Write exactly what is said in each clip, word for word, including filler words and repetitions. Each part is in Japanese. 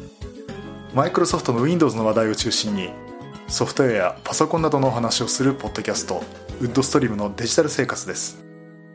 マイクロソフトの Windows の話題を中心にソフトウェアやパソコンなどのお話をするポッドキャスト、ウッドストリームのデジタル生活です。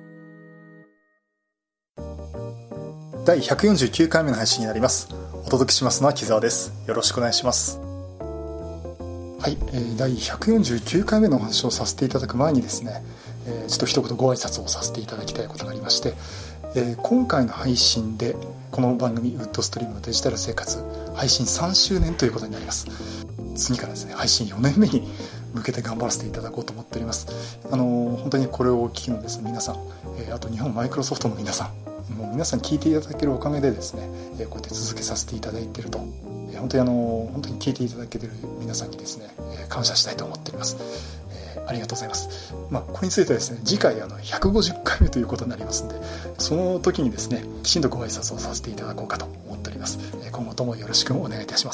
だいひゃくよんじゅうきゅうかいめの配信になります。お届けしますのは木澤です。よろしくお願いします。はい、えー、だいひゃくよんじゅうきゅうかいめのお話をさせていただく前にですね、えー、ちょっと一言ご挨拶をさせていただきたいことがありまして、えー、今回の配信でこの番組ウッドストリームのデジタル生活配信さんしゅうねんということになります。次からですね、配信よねんめに向けて頑張らせていただこうと思っております。あのー、本当にこれをお聞きのですね皆さん、えー、あと日本マイクロソフトの皆さん、もう皆さん聞いていただけるおかげでですね、えー、こうやって続けさせていただいていると、えー、本当にあのー、本当に聞いていただけている皆さんにですね、えー、感謝したいと思っております。えー、ありがとうございます。まあ、これについてはですね、次回あのひゃくごじゅっかいめということになりますので、その時にですねきちんとご挨拶をさせていただこうかと思っております。えー、今後ともよろしくお願いいたします。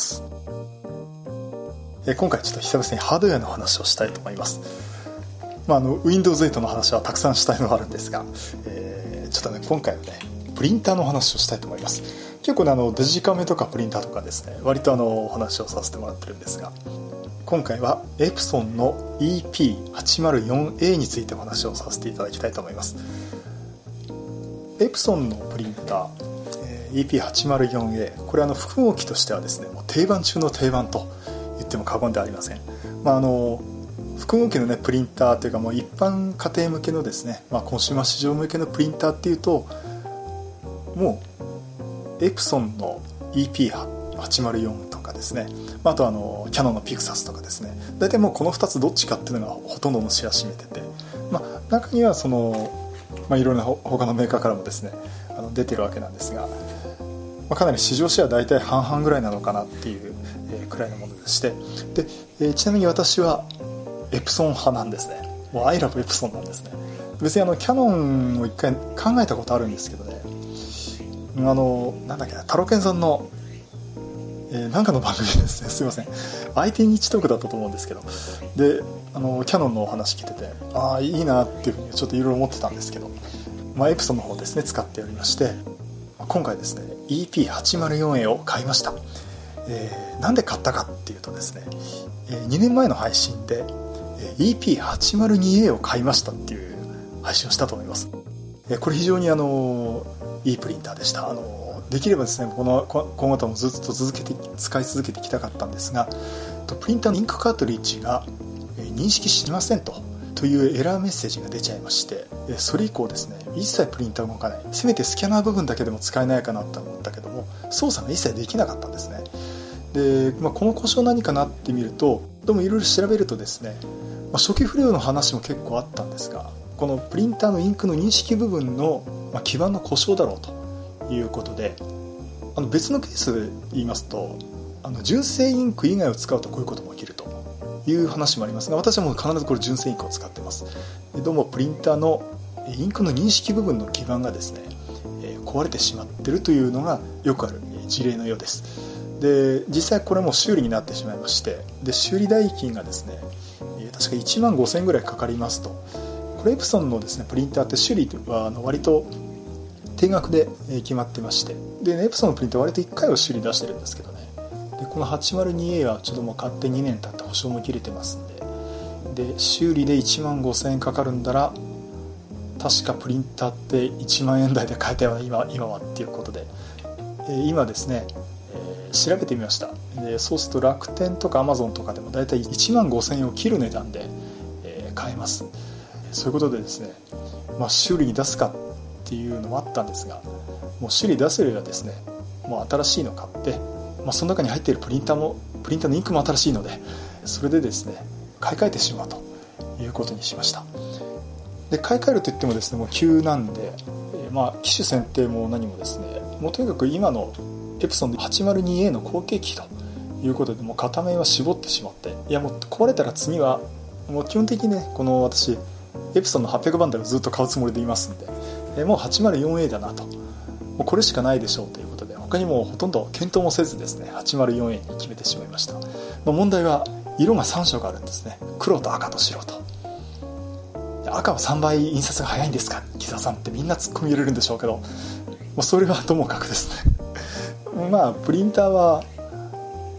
今回ちょっと久々にハードウェアの話をしたいと思います。まあ、あの ウィンドウズエイト の話はたくさんしたいのがあるんですが、えー、ちょっとね今回はねプリンターの話をしたいと思います。結構ねあのデジカメとかプリンターとかですね割とあのお話をさせてもらってるんですが、今回はエプソンの イーピーはちまるよんエー についてお話をさせていただきたいと思います。エプソンのプリンター イーピーはちまるよんエー、 これはあの複合機としてはですねもう定番中の定番と言っても過言ではありません。まあ、あの複合機の、ね、プリンターというかもう一般家庭向けのですね、まあ、コンシューマー市場向けのプリンターっていうともうエプソンの イーピーはちまるよん とかですね、まあ、あとあのキヤノンのピクサスとかですね、大体もうこのふたつどっちかっていうのがほとんどのシェア占めてて、まあ、中にはその、まあ、いろいろな他のメーカーからもですねあの出てるわけなんですが、まあ、かなり市場シェア大体半々ぐらいなのかなっていう、えー、くらいのものでして、で、えー、ちなみに私はエプソン派なんですね。もうアイラブエプソンなんですね。別にあのキヤノンを一回考えたことあるんですけどね、あのなんだっけなタロケンさんの、えー、なんかの番組ですね、すいません アイティー 日トークだったと思うんですけど、であのキヤノンのお話聞いててああいいなっていうふうにちょっといろいろ思ってたんですけど、まあ、エプソンの方ですね使っておりまして、今回ですね イーピーはちまるよんエー を買いました。えー、なんで買ったかっていうとですね、えー、にねんまえの配信で イーピーはちまるにエー を買いましたっていう配信をしたと思います。えー、これ非常にあのいいプリンターでした。あのできればですねこの今後ともずっと続けて使い続けていきたかったんですが、プリンターのインクカートリッジが認識しませんとというエラーメッセージが出ちゃいまして、それ以降ですね一切プリンター動かない、せめてスキャナー部分だけでも使えないかなと思ったけども操作が一切できなかったんですね。で、まあ、この故障何かなってみるとどうもいろいろ調べるとですね、まあ、初期不良の話も結構あったんですが、このプリンターのインクの認識部分の、まあ、基板の故障だろうということで、あの別のケースで言いますとあの純正インク以外を使うとこういうことも起きるという話もありますが、私はもう必ずこれ純正インクを使っています。でどうもプリンターのインクの認識部分の基板がですね、えー、壊れてしまっているというのがよくある事例のようです。で実際これも修理になってしまいまして、で修理代金がですね確かいちまんごせんえんぐらいかかりますと。これエプソンのですねプリンターって修理は割と定額で決まってまして、でエプソンのプリンターは割といっかいは修理出してるんですけどね、でこの はちまるにエー はちょっともう買ってにねん経って保証も切れてますんで、で修理でいちまんごせんえんかかるんだら確かプリンターっていちまんえん台で買えたよね今今はっていうことで、今ですね調べてみました。でそうすると楽天とかアマゾンとかでもだいたいいちまんごせんえんを切る値段で、えー、買えます。そういうことでですね、まあ、修理に出すかっていうのもあったんですが、もう修理出すよりはですねもう新しいの買って、まあ、その中に入っているプリンターもプリンターのインクも新しいので、それでですね買い替えてしまうということにしました。で買い替えるといってもですねもう急なんで、えー、まあ機種選定も何もですねもうとにかく今のエプソンで はちまるにエー の後継機ということでもう片面は絞ってしまって、いやもう壊れたら次はもう基本的にねこの私エプソンのはっぴゃくバンダルをずっと買うつもりでいますんで、えもう はちまるよんエー だなと、もうこれしかないでしょうということで他にもほとんど検討もせずですね はちまるよんエー に決めてしまいました。まあ、問題は色がさん色あるんですね。黒と赤と白と。赤はさんばい印刷が早いんですか木澤さんってみんな突っ込み入れるんでしょうけど、もうそれはともかくですねまあプリンターは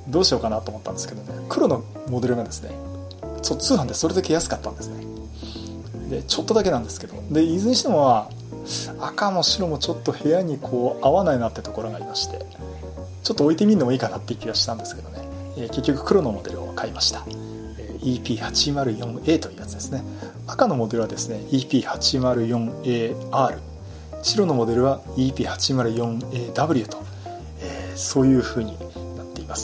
どうしようかなと思ったんですけどね、黒のモデルがですね、そう通販でそれだけ安かったんですね。でちょっとだけなんですけど、でいずれにしてもは赤も白もちょっと部屋にこう合わないなってところがありまして、ちょっと置いてみるのもいいかなっていう気がしたんですけどね、えー、結局黒のモデルを買いました。 イーピーはちまるよんエー というやつですね。赤のモデルはですね イーピーはちまるよんエーアール、 白のモデルは イーピーはちまるよんエーダブリュー と、えー、そういう風になっています。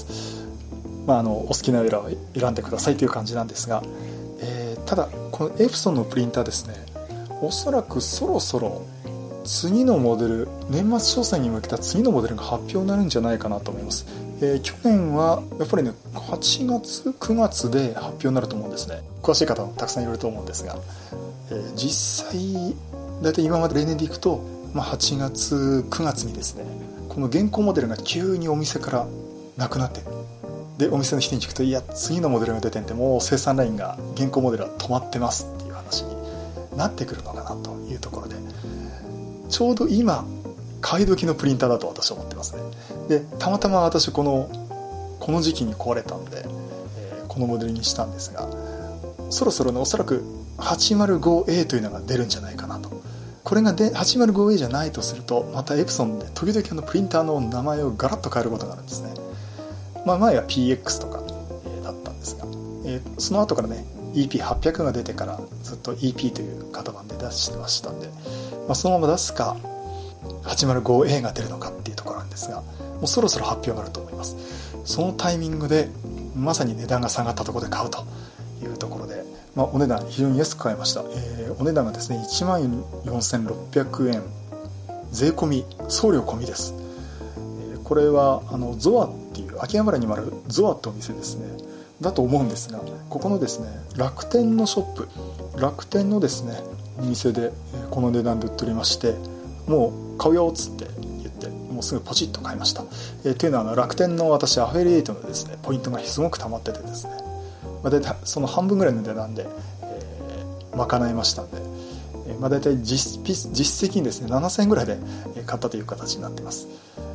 まあ、あのお好きな色を選んでくださいという感じなんですが、えー、ただこのエプソンのプリンターですね、おそらくそろそろ次のモデル、年末商戦に向けた次のモデルが発表になるんじゃないかなと思います。えー、去年はやっぱりねはちがつくがつで発表になると思うんですね。詳しい方もたくさんいると思うんですが、えー、実際だいたい今まで例年でいくと、まあ、はちがつくがつにですね、この現行モデルが急にお店からなくなって、でお店の人に聞くと、いや次のモデルが出てんでもう生産ラインが現行モデルは止まってますっていう話になってくるのかなというところで、ちょうど今買い時のプリンターだと私は思ってますね。でたまたま私このこの時期に壊れたので、えー、このモデルにしたんですが、そろそろねおそらく はちまるごエー というのが出るんじゃないかなと。これがで はちまるごエー じゃないとすると、またエプソンで時々のプリンターの名前をガラッと変えることがあるんですね。まあ、前は ピーエックス とか、えー、だったんですが、えー、その後からね イーピーはっぴゃく が出てからずっと イーピー という型番で出してましたんで、まあ、そのまま出すか はちまるごエー が出るのかっていうところなんですが、もうそろそろ発表があると思います。そのタイミングでまさに値段が下がったところで買うというところで、まあ、お値段非常に安く買いました。えー、お値段がですね いちまんよんせんろっぴゃくえん、税込み送料込みです。えー、これはあのゾアっていう秋葉原にもあるゾアってお店ですねだと思うんですが、ここのですね楽天のショップ、楽天のですねお店でこの値段で売っておりまして、もう買うよっつって言ってもうすぐポチッと買いました。えー、というのはあの楽天の私アフィリエイトのですねポイントがすごく溜まっててですね、まあ、だいたいその半分ぐらいの値段で、えー、賄いましたんで、えーまあ、だいたい 実, 実質的にですねななせんえんぐらいで買ったという形になっています。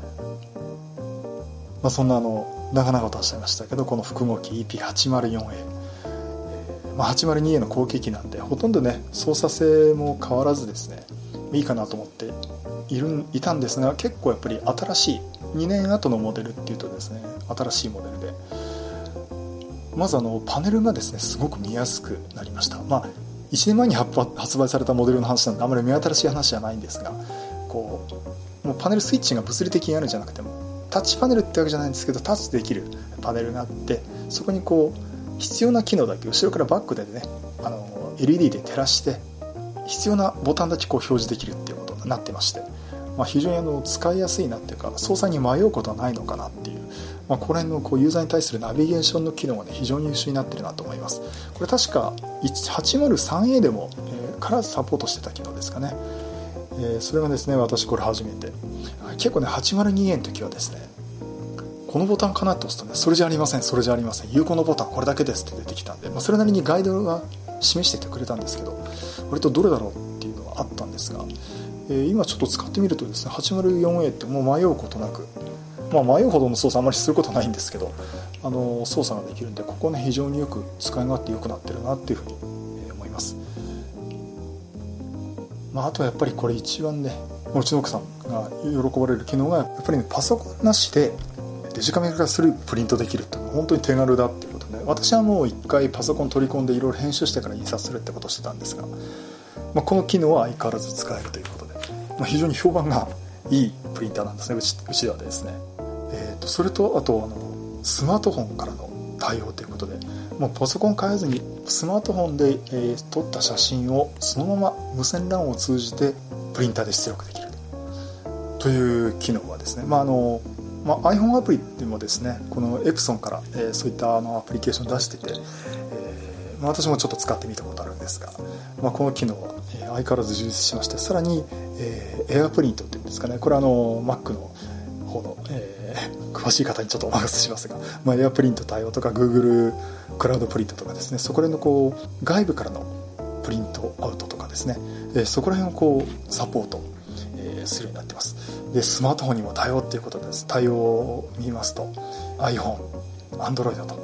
まあ、そんなあの長々とおっしゃいましたけど、この複合機 イーピーはちまるよんエー、えーまあ、はちまるにエーの後継機なんでほとんどね操作性も変わらずですねいいかなと思っているいたんですが、結構やっぱり新しいにねんごのモデルっていうとですね新しいモデルで、まずあのパネルがですねすごく見やすくなりました。まあいちねんまえに発売されたモデルの話なのであまり目新しい話じゃないんですが、こうもうパネルスイッチが物理的にあるんじゃなくてもタッチパネルってわけじゃないんですけど、タッチできるパネルがあって、そこにこう必要な機能だけ後ろからバックでねあの エルイーディー で照らして必要なボタンだけこう表示できるっていうことになってまして、まあ、非常にあの使いやすいなっていうか操作に迷うことはないのかなっていう、まあ、この辺のこうユーザーに対するナビゲーションの機能が、ね、非常に優秀になってるなと思います。これ確かはちまるさんエー でも、えー、からサポートしてた機能ですかね。えー、それがですね私これ初めて、結構ね はちまるにエー の時はですねこのボタンかなと押すとねそれじゃありませんそれじゃありません有効のボタンこれだけですって出てきたんで、まあ、それなりにガイドが示しててくれたんですけど、割とどれだろうっていうのはあったんですが、えー、今ちょっと使ってみるとですね はちまるよんエー ってもう迷うことなく、まあ、迷うほどの操作あまりすることないんですけど、あの操作ができるんで、ここね非常によく使い勝手良くなってるなっていうふうに思います。まあ、あとはやっぱりこれ一番ねうちの奥さんが喜ばれる機能がやっぱり、ね、パソコンなしでデジカメ化するプリントできるって本当に手軽だっていうことで、私はもう一回パソコン取り込んでいろいろ編集してから印刷するってことをしてたんですが、まあ、この機能は相変わらず使えるということで、まあ、非常に評判がいいプリンターなんですね、うち、うちではですね。えーと、それとあとあのスマートフォンからの対応ということで、もうパソコン変えずにスマートフォンで、えー、撮った写真をそのまま無線 ラン を通じてプリンターで出力できるという機能はですね、まああのまあ、iPhone アプリでもですねこのエプソンから、えー、そういったあのアプリケーション出してて、えーまあ、私もちょっと使ってみたことあるんですが、まあ、この機能は、えー、相変わらず充実しまして、さらに、えー、エアプリントっていうんですかね、これはあの Mac の方の、えー、詳しい方にちょっとお任せしますが、まあ、エアプリント対応とか Google クラウドプリントとかですね、そこら辺のこう外部からのプリントアウトとかですね、えー、そこら辺をこうサポート、えー、するようになってます。でスマートフォンにも対応っていうことです。対応を見ますと iPhone、 Android と。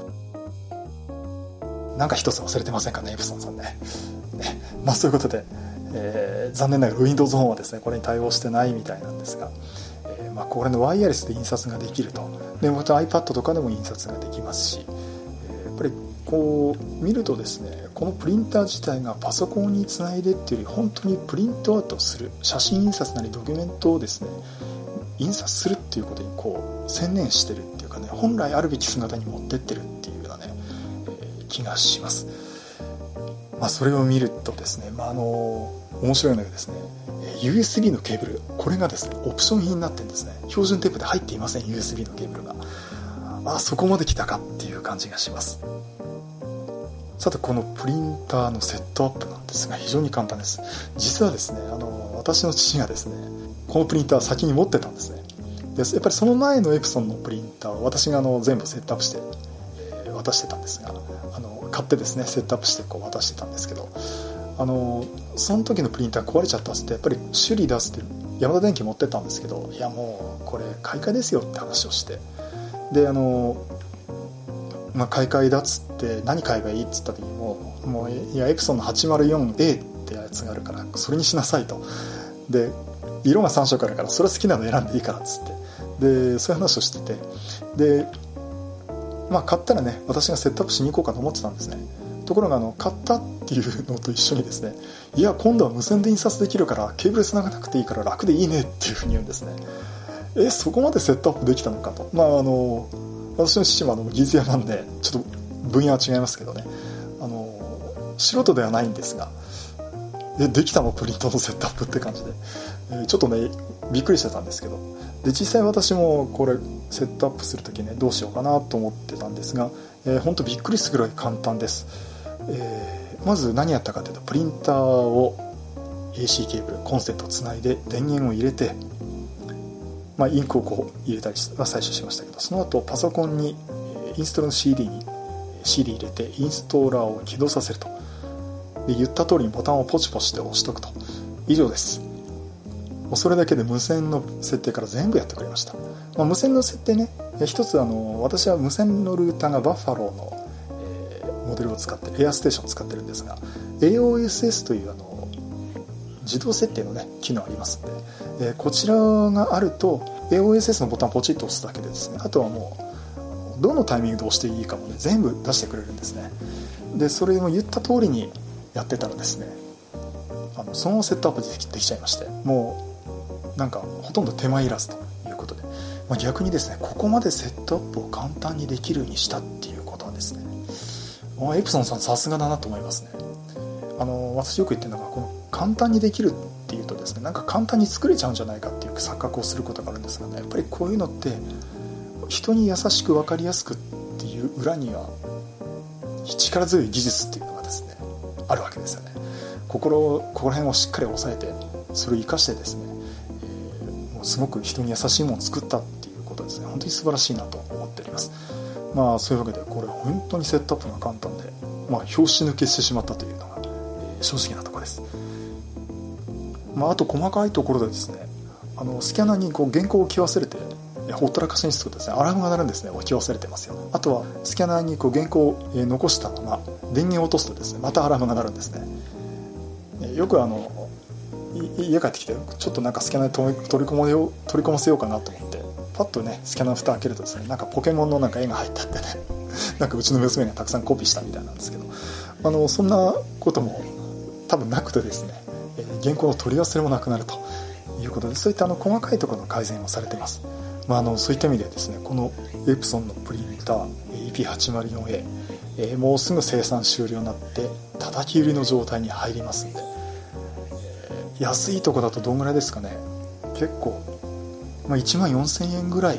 なんか一つ忘れてませんかね、エプソンさんね。ね、まあそういうことで、えー、残念ながら Windows フォンはですねこれに対応してないみたいなんですが、えーまあ、これのワイヤレスで印刷ができると。でまた iPad とかでも印刷ができますし、えー、やっぱりこう見るとですね、このプリンター自体がパソコンにつないでっていうより本当にプリントアウトする、写真印刷なりドキュメントをですね印刷するっていうことにこう専念してるっていうかね、本来あるべき姿に持ってってるっていうようなね、えー、気がします。まあ、それを見るとですね、まあ、あの面白いのがですね ユーエスビー のケーブル、これがですねオプション品になってるんですね。標準テープで入っていません ユーエスビー のケーブルが。あそこまで来たかっていう感じがします。さてこのプリンターのセットアップなんですが非常に簡単です。実はですねあの私の父がですねこのプリンター先に持ってたんですね。でやっぱりその前のエプソンのプリンターを私があの全部セットアップして、えー、渡してたんですが、あの買ってですねセットアップしてこう渡してたんですけど、あのその時のプリンター壊れちゃったっつってやっぱり修理出すってヤマダ電機持ってったんですけど、いやもうこれ買い替えですよって話をして、であの、まあ、買い替えだっつって何買えばいいっつった時にももういやエプソンの はちまるよんエー ってやつがあるからそれにしなさいと。で色がさん色あるからそれ好きなの選んでいいからっつってでそういう話をしてて、でまあ買ったらね私がセットアップしに行こうかと思ってたんですね。ところがあの買ったっていうのと一緒にですね、いや今度は無線で印刷できるからケーブル繋がなくていいから楽でいいねっていうふうに言うんですね。えそこまでセットアップできたのかと。まああの私の父もあの技術屋なんでちょっと分野は違いますけどね、あの素人ではないんですが、えできたのプリントのセットアップって感じで、えー、ちょっとねびっくりしてたんですけど、で実際私もこれセットアップするときねどうしようかなと思ってたんですが、えー、ほんとびっくりするぐらい簡単です。えー、まず何やったかというとプリンターを エーシー ケーブルコンセントをつないで電源を入れて、まあ、インクをこう入れたりは最初しましたけど、その後パソコンにインストールの シーディー に シーディー 入れてインストーラーを起動させると。で言った通りにボタンをポチポチで押しとくと。以上です。もうそれだけで無線の設定から全部やってくれました。まあ、無線の設定ね、一つあの私は無線のルーターがバッファローの、えー、モデルを使ってエアステーションを使ってるんですが エーオーエスエス というあの自動設定のね機能ありますんで、えー、こちらがあると エーオーエスエス のボタンをポチッと押すだけでですね、あとはもうどのタイミングで押していいかもね全部出してくれるんですね。でそれも言った通りにやってたらですね、あのそのセットアップでき、できちゃいまして、もうなんかほとんど手間いらずということで、まあ、逆にですねここまでセットアップを簡単にできるようにしたっていうことはですね、エプソンさんさすがだなと思いますね。あの私よく言ってるのがこの簡単にできるっていうとですね、なんか簡単に作れちゃうんじゃないかっていう錯覚をすることがあるんですがね、やっぱりこういうのって人に優しく分かりやすくっていう裏には力強い技術っていうのがですねあるわけですよね。心ここら辺をしっかり押さえてそれを生かしてですね、えー、もうすごく人に優しいものを作ったっていうことですね、本当に素晴らしいなと思っております。まあそういうわけでこれ本当にセットアップが簡単で、まあ拍子抜けしてしまったというのが、えー、正直なところです。まああと細かいところでですね、あのスキャナーにこう原稿を置き忘れてほったらかしにするとですねアラームが鳴るんですね。置き忘れてますよ。あとはスキャナーにこう原稿を残したまま電源を落とすとですねまたアラームが鳴るんですね。よくあの家帰ってきてちょっとなんかスキャナーに取り込ませよう取り込ませようかなと思ってパッとねスキャナーの蓋開けるとですね、なんかポケモンのなんか絵が入ったってねなんかうちの娘がたくさんコピーしたみたいなんですけど、あのそんなことも多分なくてですね、原稿の取り忘れもなくなるということで、そういったあの細かいところの改善をされています。まあ、あのそういった意味でですね、このエプソンのプリンター イーピーはちまるよんエー、えー、もうすぐ生産終了になって叩き売りの状態に入りますんで、えー、安いとこだとどんぐらいですかね、結構、まあ、いちまんよんせんえんぐらい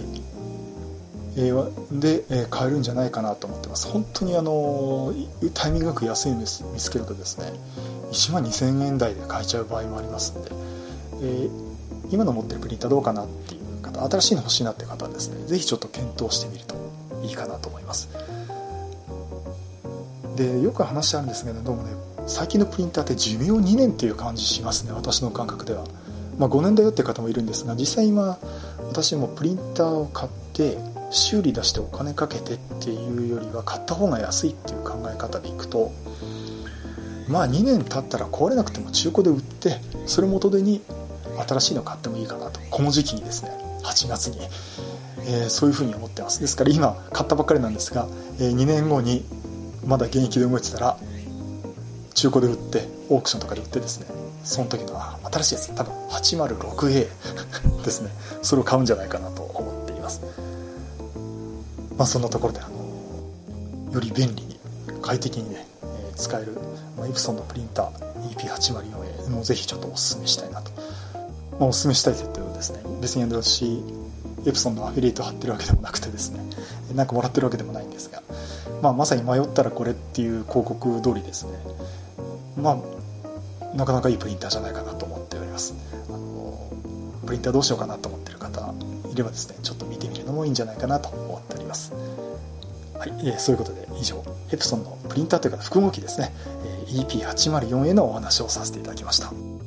で買えるんじゃないかなと思ってます。本当にあのタイミングよく安いの見つけるとですねいちまんにせんえん台で買えちゃう場合もありますんで、えー、今の持ってるプリンターどうかなっていう方、新しいの欲しいなっていう方はですねぜひちょっと検討してみるといいかなと思います。でよく話あるんですけど、どうもね最近のプリンターって寿命にねんっていう感じしますね、私の感覚では。まあ、ごねんだよって方もいるんですが、実際今私もプリンターを買って修理出してお金かけてっていうよりは買った方が安いっていう考え方でいくと、まあにねん経ったら壊れなくても中古で売って、それ元手に新しいの買ってもいいかなと、この時期にですね、はちがつに、えー、そういうふうに思ってます。ですから今買ったばっかりなんですが、えー、にねんごにまだ現役で動いてたら中古で売って、オークションとかで売ってですね、その時の新しいやつ、多分 はちまるろくエー ですね、それを買うんじゃないかなと思っています。まあそんなところで、あのより便利に快適にね、えー、使える、まあ、エプソンのプリンター イーピーはちまるよんエー もぜひちょっとお勧めしたいなと、まあ、お勧めしたいと言ってもですね、別に私エプソンのアフィリエイト貼ってるわけでもなくてですね、なんかもらってるわけでもないんですが、まあ、まさに迷ったらこれっていう広告通りですね、まあなかなかいいプリンターじゃないかなと思っております。あのプリンターどうしようかなと思っている方いればですね、ちょっと見てみるのもいいんじゃないかなと思っております。はい、えー、そういうことで以上、エプソンのプリンターというか複合機ですね、えー、イーピーはちまるよんエー のお話をさせていただきました。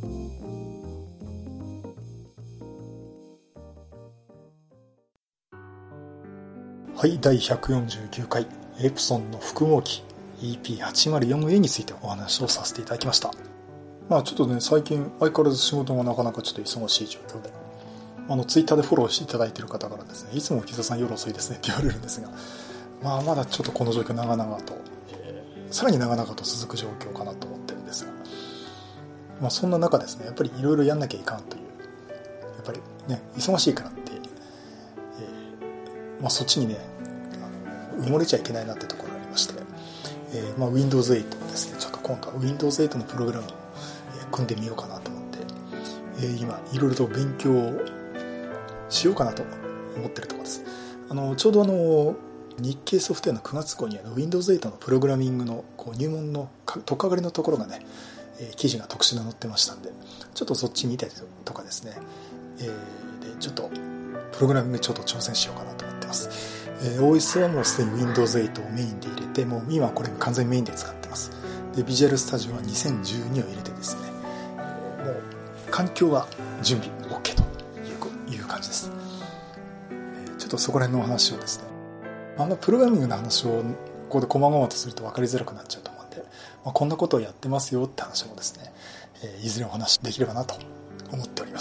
はい、だいひゃくよんじゅうきゅうかいエプソンの複合機 イーピーはちまるよんエー についてお話をさせていただきました。まあちょっとね、最近相変わらず仕事がなかなかちょっと忙しい状況で、あのツイッターでフォローしていただいている方からですね、いつも木澤さん夜遅いですねって言われるんですが、まあまだちょっとこの状況長々と、えー、さらに長々と続く状況かなと思ってるんですが、まあそんな中ですね、やっぱりいろいろやんなきゃいかんという、やっぱりね、忙しいからって、えー、まあそっちにね、あの埋もれちゃいけないなってところがありまして、えー、まあ ウィンドウズエイト ですね、ちょっと今回 ウィンドウズエイト のプログラムを組んでみようかなと思って、えー、今いろいろと勉強をしようかなと思ってるところです。あのちょうどあの日経ソフトウェアのくがつ号にあの ウィンドウズエイト のプログラミングのこう入門の取っかかりのところがね、えー、記事が特殊で載ってましたんで、ちょっとそっち見たりとかですね、えー、でちょっとプログラミングちょっと挑戦しようかなと思ってます。えー、オーエス はもうすでに ウィンドウズエイト をメインで入れて、もう今これ完全メインで使ってます。で、ビジュアルスタジオはにせんじゅうにを入れてですね、もう環境は準備 OK という感じです。えー、ちょっとそこら辺のお話をですね、あんまプログラミングの話をここで細々とすると分かりづらくなっちゃうと思うんで、まあ、こんなことをやってますよって話もですね、えー、いずれお話できればなと思っております。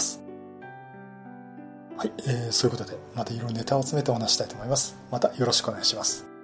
はい、えー、そういうことでまたいろいろネタを集めてお話したいと思います。またよろしくお願いします。